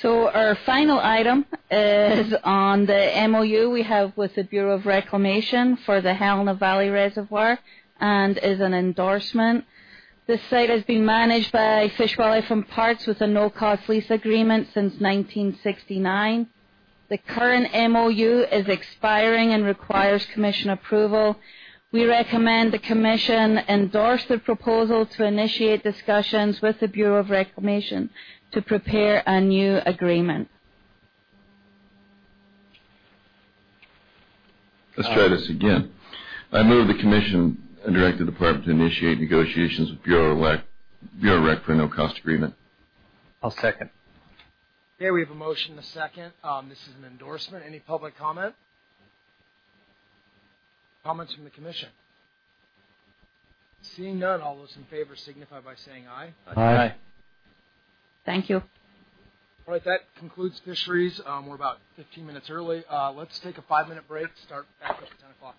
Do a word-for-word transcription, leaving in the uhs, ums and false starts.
So our final item is on the M O U we have with the Bureau of Reclamation for the Helena Valley Reservoir and is an endorsement. This site has been managed by Fish, Wildlife and Parks with a no-cost lease agreement since nineteen sixty-nine. The current M O U is expiring and requires Commission approval. We recommend the Commission endorse the proposal to initiate discussions with the Bureau of Reclamation to prepare a new agreement. Let's try this again. I move the Commission direct the Department to initiate negotiations with Bureau of Rec, Bureau of Rec for a no-cost agreement. I'll second. Okay, we have a motion and a second. Um, this is an endorsement. Any public comment? Comments from the Commission? Seeing none, all those in favor signify by saying aye. Aye. Aye. Thank you. All right, that concludes fisheries. Um, we're about fifteen minutes early. Uh, let's take a five-minute break. Start back up at ten o'clock.